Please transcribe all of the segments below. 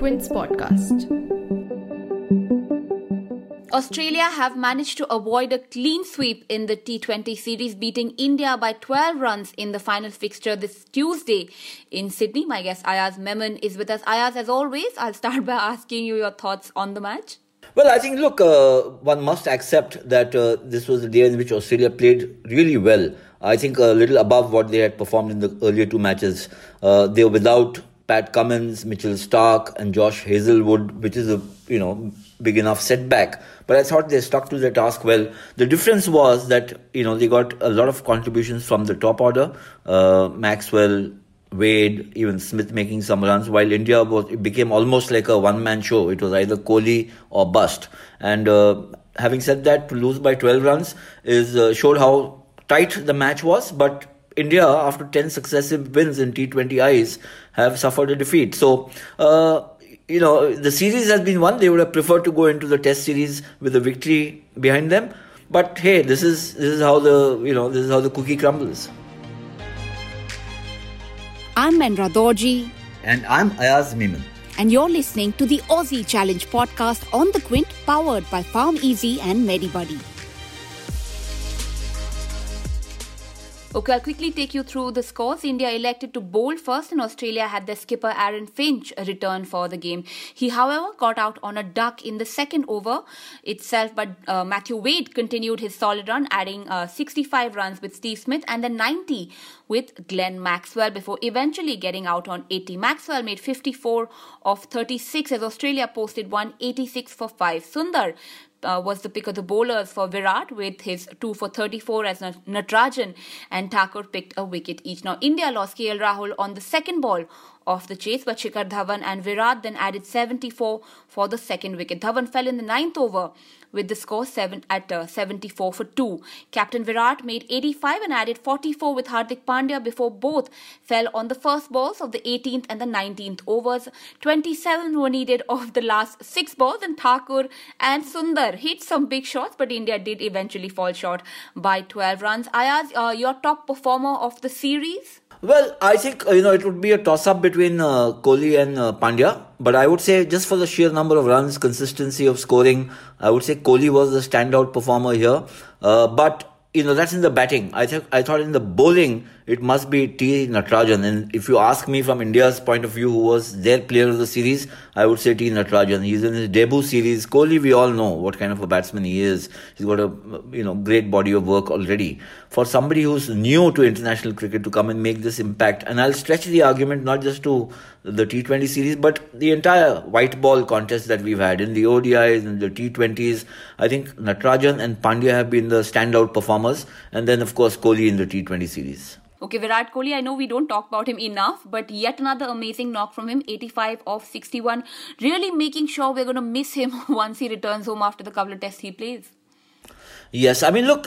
Quince podcast. Australia have managed to avoid a clean sweep in the T20 series, beating India by 12 runs in the final fixture this Tuesday in Sydney. My guest Ayaz Memon is with us. Ayaz, as always, I'll start by asking you your thoughts on the match. Well, I think, look, one must accept that this was a day in which Australia played really well. I think a little above what they had performed in the earlier two matches. They were without Pat Cummins, Mitchell Starc and Josh Hazlewood, which is a, big enough setback. But I thought they stuck to their task well. The difference was that, they got a lot of contributions from the top order. Maxwell, Wade, even Smith making some runs, while India it became almost like a one-man show. It was either Kohli or bust. And having said that, to lose by 12 runs showed how tight the match was. But India, after 10 successive wins in T20Is, have suffered a defeat. So, the series has been won. They would have preferred to go into the Test series with a victory behind them. But hey, this is how the cookie crumbles. I'm Menra Dorji. And I'm Ayaz Memon. And you're listening to the Aussie Challenge podcast on the Quint, powered by Farm Easy and Medibuddy. Okay, I'll quickly take you through the scores. India elected to bowl first, and Australia had their skipper Aaron Finch return for the game. He, however, got out on a duck in the second over itself, but Matthew Wade continued his solid run, adding 65 runs with Steve Smith and then 90 with Glenn Maxwell before eventually getting out on 80. Maxwell made 54 of 36 as Australia posted 186 for 5. Sundar was the pick of the bowlers for Virat with his 2 for 34 as Natarajan and Thakur picked a wicket each. Now, India lost KL Rahul on the second ball of the chase, but Shikhar Dhawan and Virat then added 74 for the second wicket. Dhawan fell in the ninth over with the score 74 for 2. Captain Virat made 85 and added 44 with Hardik Pandya before both fell on the first balls of the 18th and the 19th overs. 27 were needed of the last 6 balls, and Thakur and Sundar hit some big shots, but India did eventually fall short by 12 runs. Ayaz, your top performer of the series? Well, I think, it would be a toss-up between Kohli and Pandya. But I would say just for the sheer number of runs, consistency of scoring, I would say Kohli was the standout performer here. But that's in the batting. I thought in the bowling, it must be T. Natarajan. And if you ask me from India's point of view, who was their player of the series, I would say T. Natarajan. He's in his debut series. Kohli, we all know what kind of a batsman he is. He's got a great body of work already. For somebody who's new to international cricket to come and make this impact, and I'll stretch the argument not just to the T20 series, but the entire white ball contest that we've had in the ODIs and the T20s. I think Natarajan and Pandya have been the standout performers, and then of course Kohli in the T20 series. Okay, Virat Kohli, I know we don't talk about him enough, but yet another amazing knock from him, 85 of 61. Really making sure we're going to miss him once he returns home after the couple of tests he plays. Yes, I mean, look,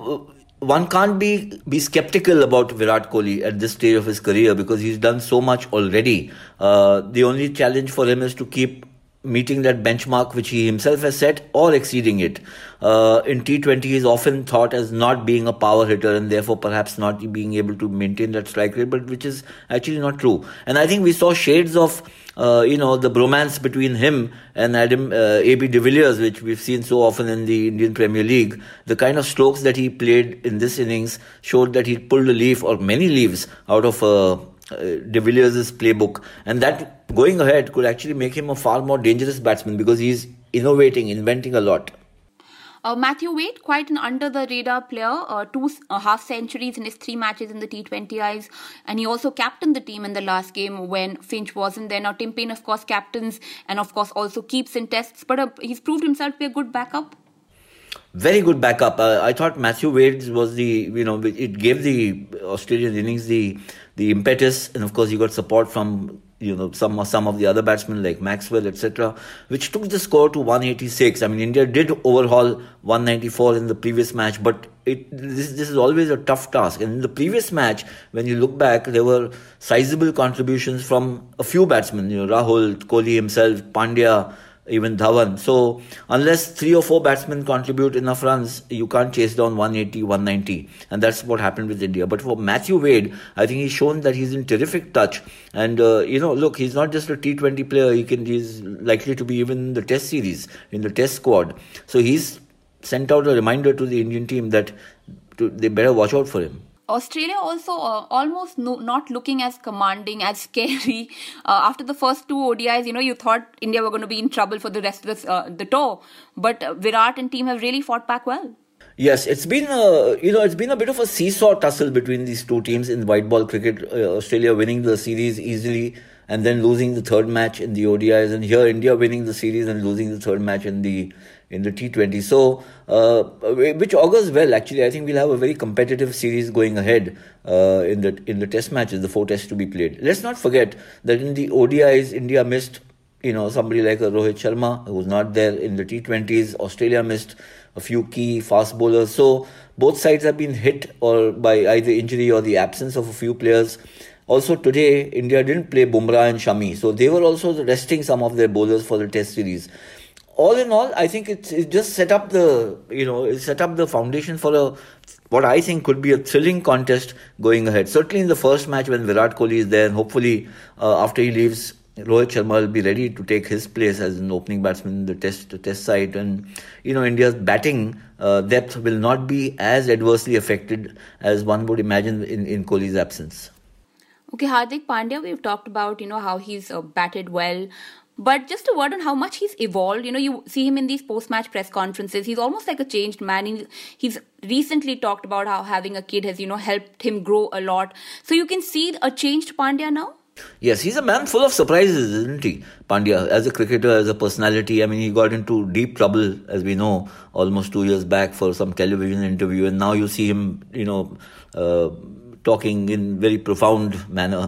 one can't be skeptical about Virat Kohli at this stage of his career because he's done so much already. The only challenge for him is to keep meeting that benchmark which he himself has set or exceeding it. In T20, he's often thought as not being a power hitter and therefore perhaps not being able to maintain that strike rate, but which is actually not true. And I think we saw shades of the bromance between him and A.B. de Villiers, which we've seen so often in the Indian Premier League. The kind of strokes that he played in this innings showed that he pulled a leaf or many leaves out of de Villiers' playbook, and that going ahead could actually make him a far more dangerous batsman because he's innovating, inventing a lot. Matthew Wade, quite an under-the-radar player, 2 half centuries in his 3 matches in the T20Is, and he also captained the team in the last game when Finch wasn't there. Now, Tim Paine, of course, captains and, of course, also keeps in tests, but he's proved himself to be a good backup. Very good backup. I thought Matthew Wade was it gave the Australian innings the impetus, and of course he got support from some of the other batsmen like Maxwell, etc., which took the score to 186. I mean, India did overhaul 194 in the previous match, but this is always a tough task. And in the previous match, when you look back, there were sizable contributions from a few batsmen, Rahul, Kohli himself, Pandya, even Dhawan. So unless 3 or 4 batsmen contribute enough runs, you can't chase down 180, 190. And that's what happened with India. But for Matthew Wade, I think he's shown that he's in terrific touch. And, look, he's not just a T20 player. He's likely to be even in the Test series, in the Test squad. So he's sent out a reminder to the Indian team that they better watch out for him. Australia also almost not looking as commanding, as scary. After the first 2 ODIs, you thought India were going to be in trouble for the rest of the tour. But Virat and team have really fought back well. Yes, it's been a bit of a seesaw tussle between these two teams in white ball cricket. Australia winning the series easily and then losing the third match in the ODIs, and here India winning the series and losing the third match in the T20. So, which augurs well. Actually, I think we'll have a very competitive series going ahead in the Test matches, the 4 tests to be played. Let's not forget that in the ODIs, India missed somebody like a Rohit Sharma who was not there. In the T20s, Australia missed a few key fast bowlers. So both sides have been hit or by either injury or the absence of a few players. Also today, India didn't play Bumrah and Shami, so they were also resting some of their bowlers for the Test series. All in all, I think it just set up the foundation for what I think could be a thrilling contest going ahead. Certainly in the first match when Virat Kohli is there, and hopefully after he leaves, Rohit Sharma will be ready to take his place as an opening batsman in the test side. And, India's batting depth will not be as adversely affected as one would imagine in Kohli's absence. Okay, Hardik Pandya, we've talked about, how he's batted well. But just a word on how much he's evolved. You see him in these post-match press conferences. He's almost like a changed man. He's recently talked about how having a kid has, helped him grow a lot. So you can see a changed Pandya now? Yes, he's a man full of surprises, isn't he? Pandya, as a cricketer, as a personality. I mean, he got into deep trouble, as we know, almost 2 years back for some television interview. And now you see him, talking in very profound manner.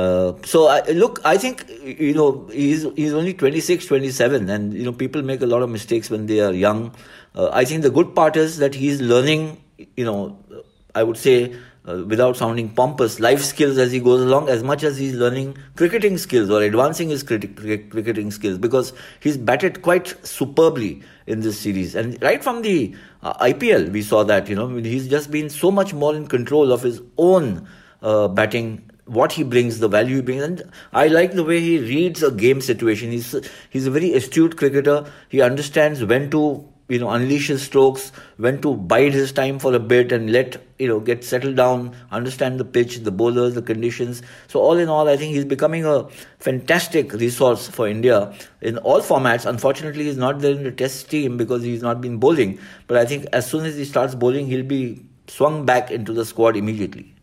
I think, he's only 26, 27 and, people make a lot of mistakes when they are young. I think the good part is that he's learning, I would say, without sounding pompous, life skills as he goes along, as much as he's learning cricketing skills or advancing his cricketing skills, because he's batted quite superbly in this series. And right from the IPL, we saw that, he's just been so much more in control of his own batting, what he brings, the value he brings. And I like the way he reads a game situation. He's a very astute cricketer. He understands when to unleash his strokes, when to bide his time for a bit and get settled down, understand the pitch, the bowlers, the conditions. So all in all, I think he's becoming a fantastic resource for India in all formats. Unfortunately, he's not there in the Test team because he's not been bowling. But I think as soon as he starts bowling, he'll be swung back into the squad immediately.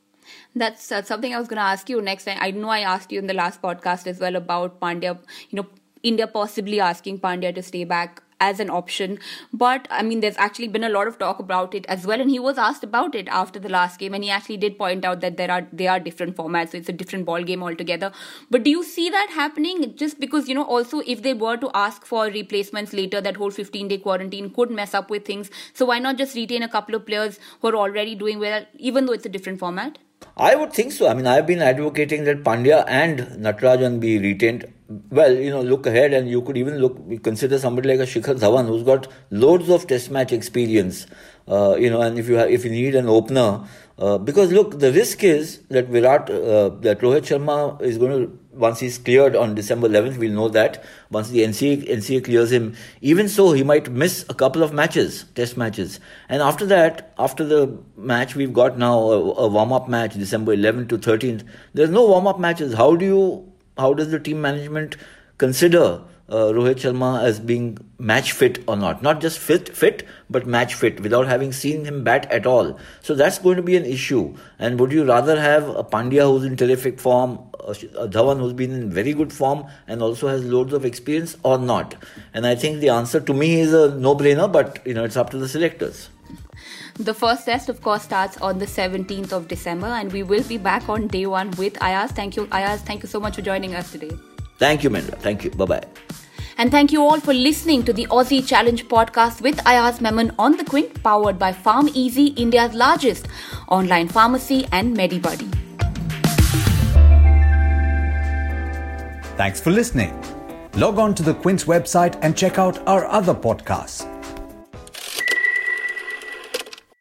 That's something I was going to ask you next. I know I asked you in the last podcast as well about Pandya, India possibly asking Pandya to stay back as an option. But I mean, there's actually been a lot of talk about it as well, and he was asked about it after the last game, and he actually did point out that they are different formats, so it's a different ball game altogether. But do you see that happening? Just because, also if they were to ask for replacements later, that whole 15-day quarantine could mess up with things. So why not just retain a couple of players who are already doing well, even though it's a different format? I would think so. I mean, I've been advocating that Pandya and Natarajan be retained. Well, look ahead, and you could even consider somebody like a Shikhar Dhawan, who's got loads of test match experience. And if you need an opener, because look, the risk is that that Rohit Sharma is going to, once he's cleared on December 11th, we'll know that once the NCA clears him, even so, he might miss a couple of test matches. And after that, after the match we've got now, a warm-up match, December 11th to 13th, there's no warm-up matches. How does the team management consider Rohit Sharma as being match fit or not? Not just fit, but match fit without having seen him bat at all. So that's going to be an issue. And would you rather have a Pandya who's in terrific form, a Dhawan who's been in very good form and also has loads of experience, or not? And I think the answer to me is a no-brainer, but it's up to the selectors. The first test, of course, starts on the 17th of December, and we will be back on day one with Ayaz. Thank you, Ayaz. Thank you so much for joining us today. Thank you, Mendra. Thank you. Bye-bye. And thank you all for listening to the Aussie Challenge podcast with Ayaz Memon on the Quint, powered by Farm Easy, India's largest online pharmacy, and MediBuddy. Thanks for listening. Log on to the Quint's website and check out our other podcasts.